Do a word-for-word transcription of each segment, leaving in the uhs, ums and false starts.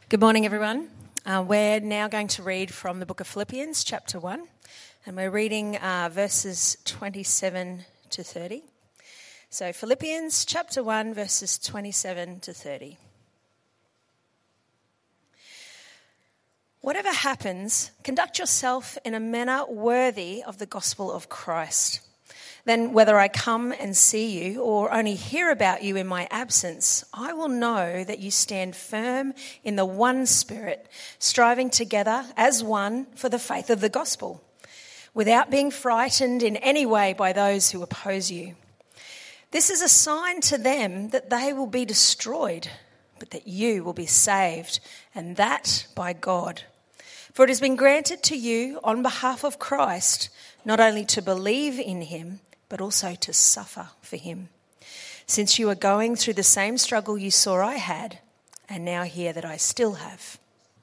Good morning, everyone. Uh, we're now going to read from the book of Philippians, chapter one, and we're reading uh, verses twenty-seven to thirty. So Philippians chapter one, verses twenty-seven to thirty. Whatever happens, conduct yourself in a manner worthy of the gospel of Christ. Then whether I come and see you or only hear about you in my absence, I will know that you stand firm in the one Spirit, striving together as one for the faith of the gospel, without being frightened in any way by those who oppose you. This is a sign to them that they will be destroyed, but that you will be saved, and that by God. For it has been granted to you on behalf of Christ, not only to believe in him, but also to suffer for him, since you are going through the same struggle you saw I had, and now hear that I still have.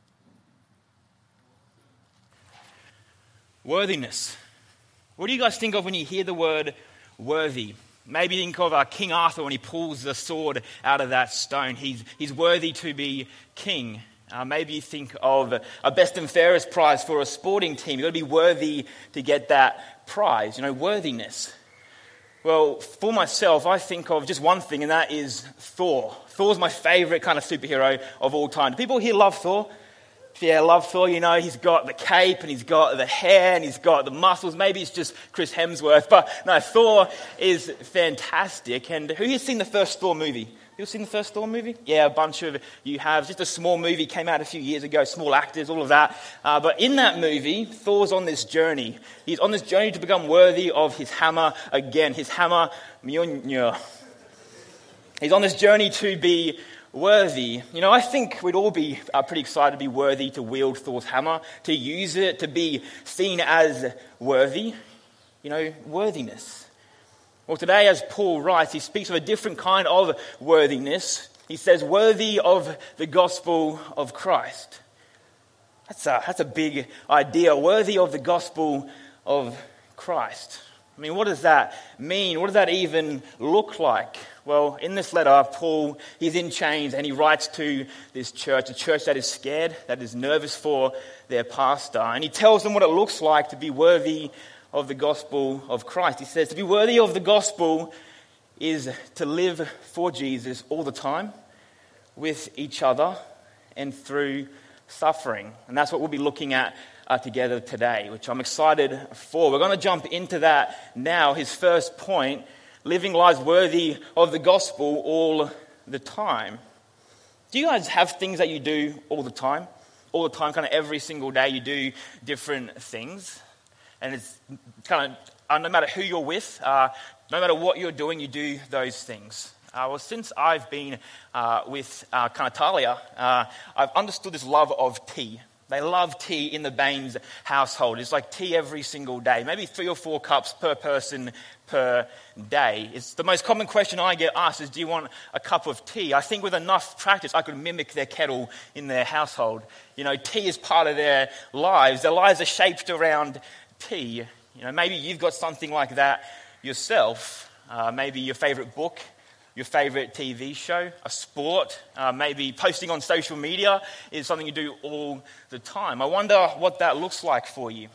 Worthiness. What do you guys think of when you hear the word worthy? Maybe think of uh, King Arthur when he pulls the sword out of that stone. He's, he's worthy to be king. Uh, maybe you think of a best and fairest prize for a sporting team. You've got to be worthy to get that prize, you know, worthiness. Well, for myself, I think of just one thing, and that is Thor. Thor's my favourite kind of superhero of all time. Do people here love Thor? Yeah, love Thor. You know, he's got the cape, and he's got the hair, and he's got the muscles. Maybe it's just Chris Hemsworth, but no, Thor is fantastic. And who has seen the first Thor movie? You've seen the first Thor movie? Yeah, a bunch of you have. Just a small movie, came out a few years ago, small actors, all of that. Uh, but in that movie, Thor's on this journey. He's on this journey to become worthy of his hammer again. His hammer, Mjolnir. He's on this journey to be worthy. You know, I think we'd all be uh, pretty excited to be worthy to wield Thor's hammer, to use it, to be seen as worthy. You know, worthiness. Well, today, as Paul writes, he speaks of a different kind of worthiness. He says, worthy of the gospel of Christ. That's a, that's a big idea, worthy of the gospel of Christ. I mean, what does that mean? What does that even look like? Well, in this letter, Paul, he's in chains and he writes to this church, a church that is scared, that is nervous for their pastor. And he tells them what it looks like to be worthy of the gospel of Christ. He says to be worthy of the gospel is to live for Jesus all the time, with each other, and through suffering. And that's what we'll be looking at uh, together today, which I'm excited for. We're going to jump into that now. His first point, living lives worthy of the gospel all the time. Do you guys have things that you do all the time? All the time, kind of every single day you do different things? And it's kind of, uh, no matter who you're with, uh, no matter what you're doing, you do those things. Uh, well, since I've been uh, with uh, kind of Talia, uh, I've understood this love of tea. They love tea in the Baines household. It's like tea every single day, maybe three or four cups per person per day. It's the most common question I get asked is, do you want a cup of tea? I think with enough practice, I could mimic their kettle in their household. You know, tea is part of their lives. Their lives are shaped around tea. You know, maybe you've got something like that yourself. Uh, maybe your favorite book, your favorite T V show, a sport. Uh, maybe posting on social media is something you do all the time. I wonder what that looks like for you.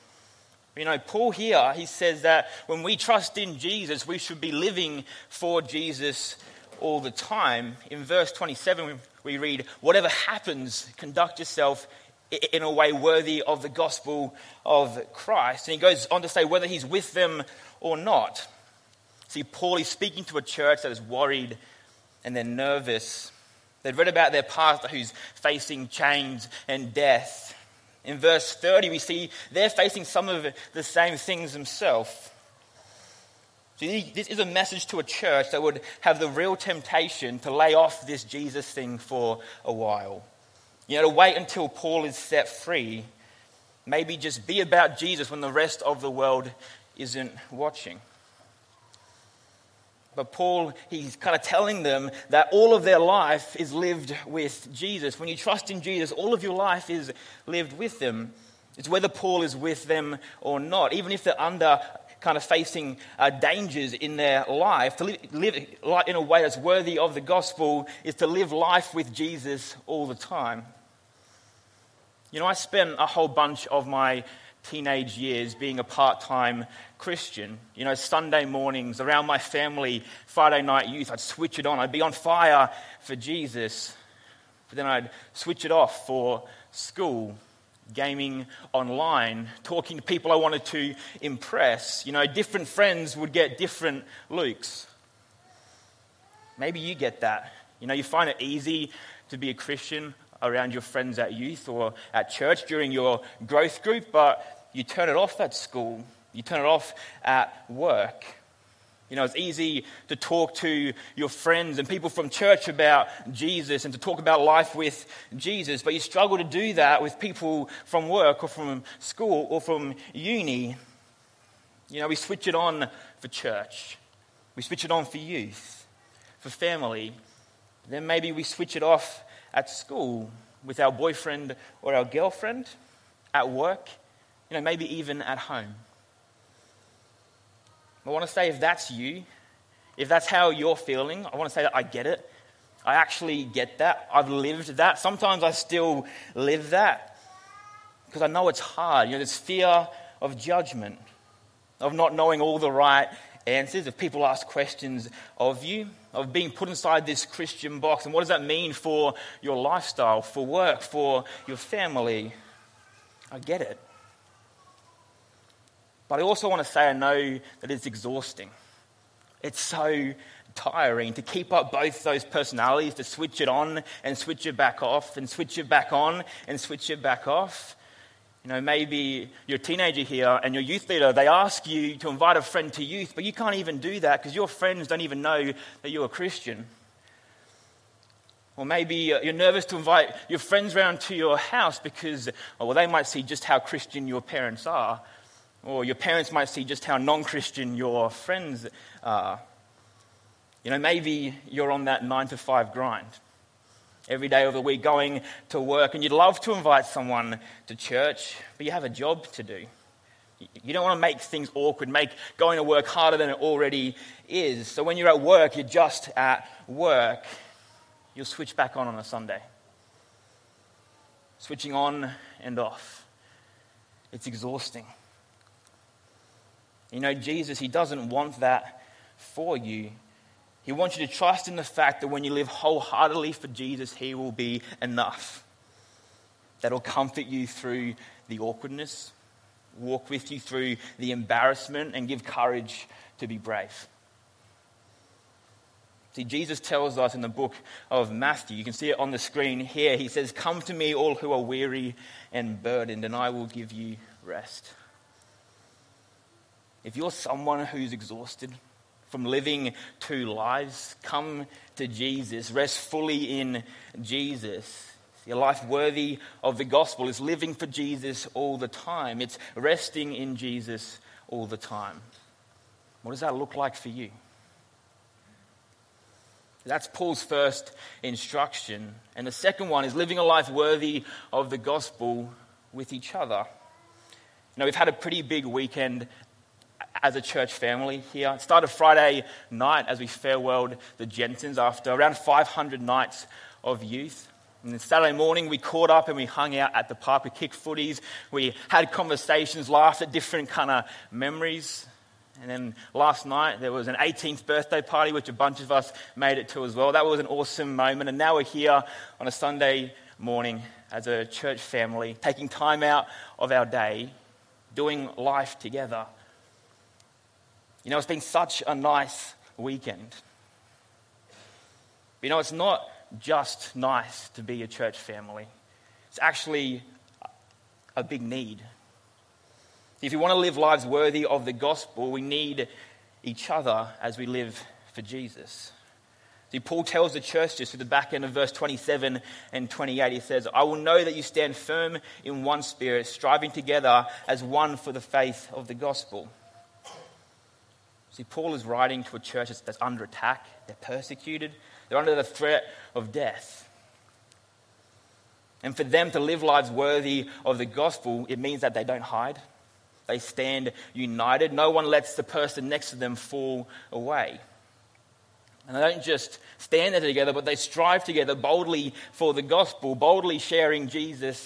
You know, Paul here, he says that when we trust in Jesus, we should be living for Jesus all the time. In verse twenty-seven, we read, whatever happens, conduct yourself in a way worthy of the gospel of Christ. And he goes on to say whether he's with them or not. See, Paul is speaking to a church that is worried and they're nervous. They've read about their pastor who's facing chains and death. In verse thirty, we see they're facing some of the same things themselves. See, this is a message to a church that would have the real temptation to lay off this Jesus thing for a while. You know, to wait until Paul is set free. Maybe just be about Jesus when the rest of the world isn't watching. But Paul, he's kind of telling them that all of their life is lived with Jesus. When you trust in Jesus, all of your life is lived with them. It's whether Paul is with them or not. Even if they're under kind of facing uh, dangers in their life, to live, live in a way that's worthy of the gospel is to live life with Jesus all the time. You know, I spent a whole bunch of my teenage years being a part-time Christian. You know, Sunday mornings around my family, Friday night youth, I'd switch it on. I'd be on fire for Jesus. But then I'd switch it off for school, gaming online, talking to people I wanted to impress. You know, different friends would get different looks. Maybe you get that. You know, you find it easy to be a Christian around your friends at youth or at church during your growth group, but you turn it off at school. You turn it off at work. You know, it's easy to talk to your friends and people from church about Jesus and to talk about life with Jesus, but you struggle to do that with people from work or from school or from uni. You know, we switch it on for church. We switch it on for youth, for family. Then maybe we switch it off at school with our boyfriend or our girlfriend, at work, you know, maybe even at home. I want to say if that's you, if that's how you're feeling, I want to say that I get it. I actually get that. I've lived that. Sometimes I still live that because I know it's hard. You know, there's fear of judgment, of not knowing all the right answers, if people ask questions of you, of being put inside this Christian box. And what does that mean for your lifestyle, for work, for your family? I get it. But I also want to say I know that it's exhausting. It's so tiring to keep up both those personalities, to switch it on and switch it back off, and switch it back on and switch it back off. You know, maybe you're a teenager here and your youth leader, they ask you to invite a friend to youth, but you can't even do that because your friends don't even know that you're a Christian. Or maybe you're nervous to invite your friends around to your house because, well, they might see just how Christian your parents are. Or your parents might see just how non-Christian your friends are. You know, maybe you're on that nine to five grind every day of the week going to work, and you'd love to invite someone to church, but you have a job to do. You don't want to make things awkward, make going to work harder than it already is. So when you're at work, you're just at work. You'll switch back on on a Sunday. Switching on and off. It's exhausting. You know, Jesus, he doesn't want that for you. He wants you to trust in the fact that when you live wholeheartedly for Jesus, he will be enough. That'll comfort you through the awkwardness, walk with you through the embarrassment, and give courage to be brave. See, Jesus tells us in the book of Matthew, you can see it on the screen here, he says, "Come to me all who are weary and burdened, and I will give you rest." If you're someone who's exhausted from living two lives, come to Jesus. Rest fully in Jesus. Your life worthy of the gospel is living for Jesus all the time. It's resting in Jesus all the time. What does that look like for you? That's Paul's first instruction. And the second one is living a life worthy of the gospel with each other. You know, we've had a pretty big weekend as a church family here. It started Friday night as we farewelled the Jensens after around five hundred nights of youth. And then Saturday morning we caught up and we hung out at the park. We kicked footies. We had conversations, laughed at different kind of memories. And then last night there was an eighteenth birthday party, which a bunch of us made it to as well. That was an awesome moment. And now we're here on a Sunday morning as a church family, taking time out of our day, doing life together. You know, it's been such a nice weekend. But you know, it's not just nice to be a church family. It's actually a big need. If you want to live lives worthy of the gospel, we need each other as we live for Jesus. See, Paul tells the church just at the back end of verse twenty-seven and twenty-eight, he says, "I will know that you stand firm in one spirit, striving together as one for the faith of the gospel." See, Paul is writing to a church that's under attack. They're persecuted. They're under the threat of death. And for them to live lives worthy of the gospel, it means that they don't hide. They stand united. No one lets the person next to them fall away. And they don't just stand there together, but they strive together boldly for the gospel, boldly sharing Jesus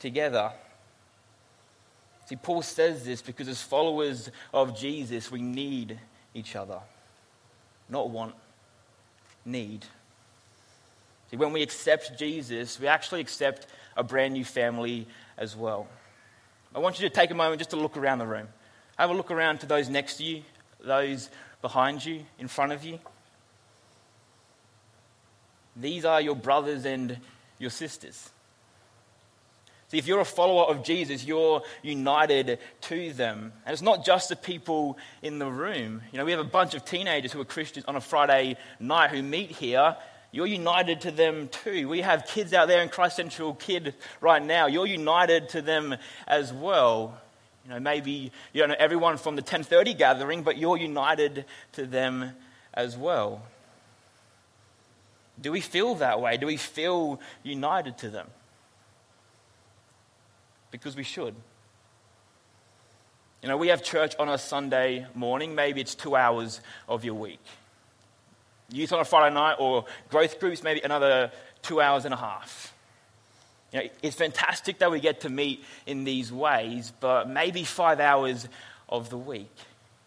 together. See, Paul says this because as followers of Jesus, we need each other. Not want, need. See, when we accept Jesus, we actually accept a brand new family as well. I want you to take a moment just to look around the room. Have a look around to those next to you, those behind you, in front of you. These are your brothers and your sisters. See, if you're a follower of Jesus, you're united to them. And it's not just the people in the room. You know, we have a bunch of teenagers who are Christians on a Friday night who meet here. You're united to them too. We have kids out there in Christ Central Kid right now. You're united to them as well. You know, maybe you don't know everyone from the ten thirty gathering, but you're united to them as well. Do we feel that way? Do we feel united to them? Because we should. You know, we have church on a Sunday morning. Maybe it's two hours of your week. Youth on a Friday night or growth groups, maybe another two hours and a half. You know, it's fantastic that we get to meet in these ways, but maybe five hours of the week.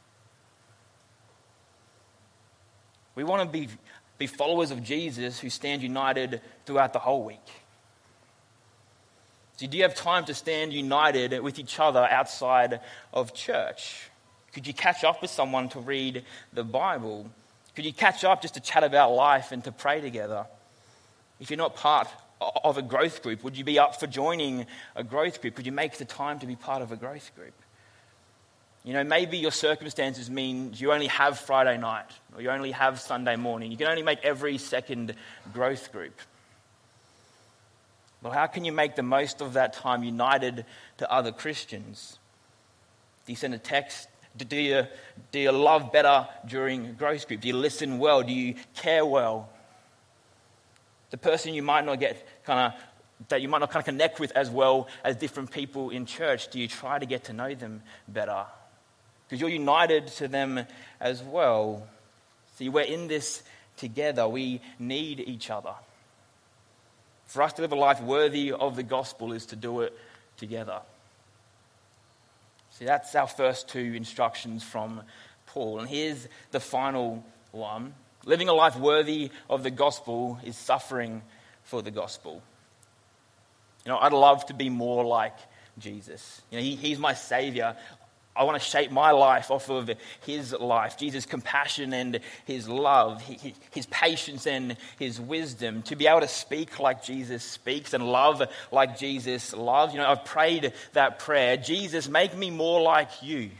We want to be, be followers of Jesus who stand united throughout the whole week. So do you have time to stand united with each other outside of church? Could you catch up with someone to read the Bible? Could you catch up just to chat about life and to pray together? If you're not part of a growth group, would you be up for joining a growth group? Would you make the time to be part of a growth group? You know, maybe your circumstances mean you only have Friday night or you only have Sunday morning. You can only make every second growth group. Well, how can you make the most of that time united to other Christians? Do you send a text? Do you, do you love better during growth group? Do you listen well? Do you care well? The person you might not get kind of, that you might not kind of connect with as well as different people in church, do you try to get to know them better? Because you're united to them as well. See, we're in this together. We need each other. For us to live a life worthy of the gospel is to do it together. See, that's our first two instructions from Paul. And here's the final one. Living a life worthy of the gospel is suffering for the gospel. You know, I'd love to be more like Jesus. You know, he, he's my savior. I want to shape my life off of his life, Jesus' compassion and his love, his patience and his wisdom, to be able to speak like Jesus speaks and love like Jesus loves. You know, I've prayed that prayer, Jesus, make me more like you.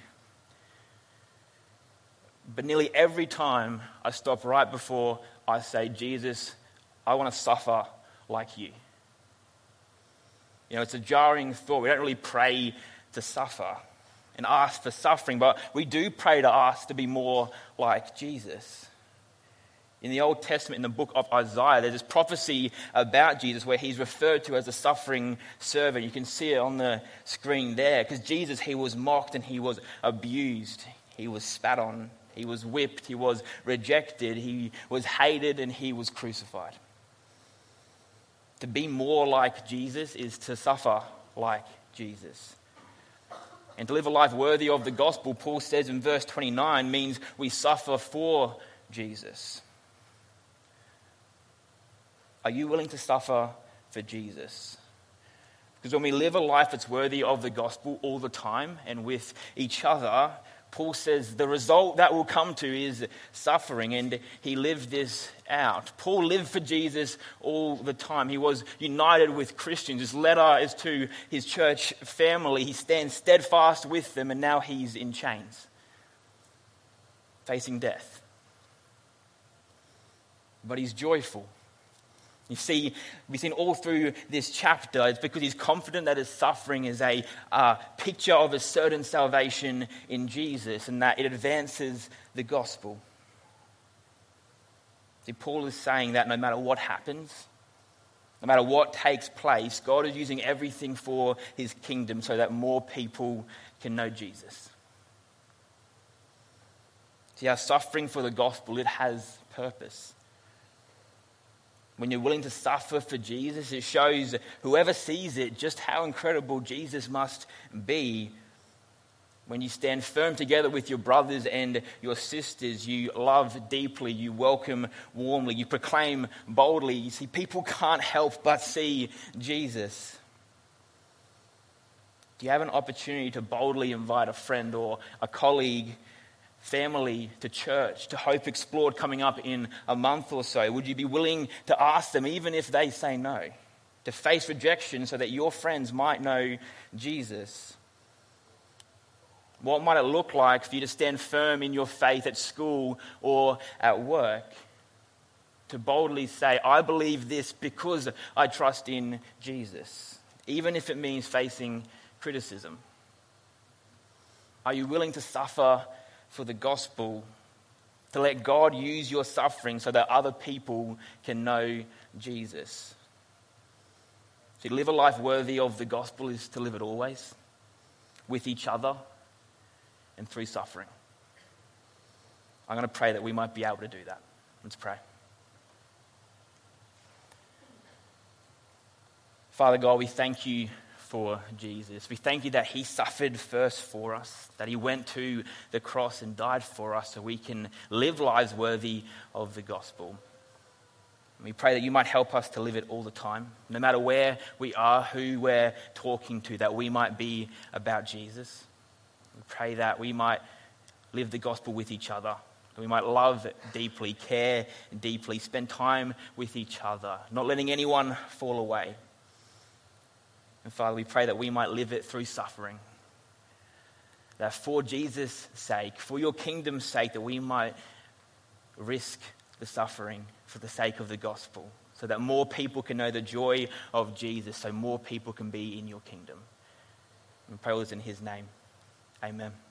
But nearly every time I stop right before I say, Jesus, I want to suffer like you. You know, it's a jarring thought. We don't really pray to suffer and ask for suffering, but we do pray to ask to be more like Jesus. In the Old Testament, in the book of Isaiah, there's this prophecy about Jesus where he's referred to as a suffering servant. You can see it on the screen there, because Jesus, he was mocked and he was abused. He was spat on, he was whipped, he was rejected, he was hated, and he was crucified. To be more like Jesus is to suffer like Jesus. And to live a life worthy of the gospel, Paul says in verse twenty-nine, means we suffer for Jesus. Are you willing to suffer for Jesus? Because when we live a life that's worthy of the gospel all the time and with each other, Paul says the result that will come to is suffering, and he lived this out. Paul lived for Jesus all the time. He was united with Christians. His letter is to his church family. He stands steadfast with them, and now he's in chains, facing death. But he's joyful. You see, we've seen all through this chapter, it's because he's confident that his suffering is a uh, picture of a certain salvation in Jesus and that it advances the gospel. See, Paul is saying that no matter what happens, no matter what takes place, God is using everything for his kingdom so that more people can know Jesus. See, our suffering for the gospel, it has purpose. when you're willing to suffer for Jesus, it shows whoever sees it just how incredible Jesus must be. When you stand firm together with your brothers and your sisters, you love deeply, you welcome warmly, you proclaim boldly. You see, people can't help but see Jesus. Do you have an opportunity to boldly invite a friend or a colleague, family to church, to Hope Explored coming up in a month or so? Would you be willing to ask them, even if they say no, to face rejection so that your friends might know Jesus? What might it look like for you to stand firm in your faith at school or at work? To boldly say, I believe this because I trust in Jesus, even if it means facing criticism. Are you willing to suffer for the gospel, to let God use your suffering so that other people can know Jesus? To live a life worthy of the gospel is to live it always, with each other and through suffering. I'm going to pray that we might be able to do that. Let's pray. Father God, we thank you for Jesus. We thank you that he suffered first for us, that he went to the cross and died for us so we can live lives worthy of the gospel. And we pray that you might help us to live it all the time, no matter where we are, who we're talking to, that we might be about Jesus. We pray that we might live the gospel with each other, that we might love deeply, care deeply, spend time with each other, not letting anyone fall away. And Father, we pray that we might live it through suffering, that for Jesus' sake, for your kingdom's sake, that we might risk the suffering for the sake of the gospel, so that more people can know the joy of Jesus, so more people can be in your kingdom. We pray all this in his name. Amen.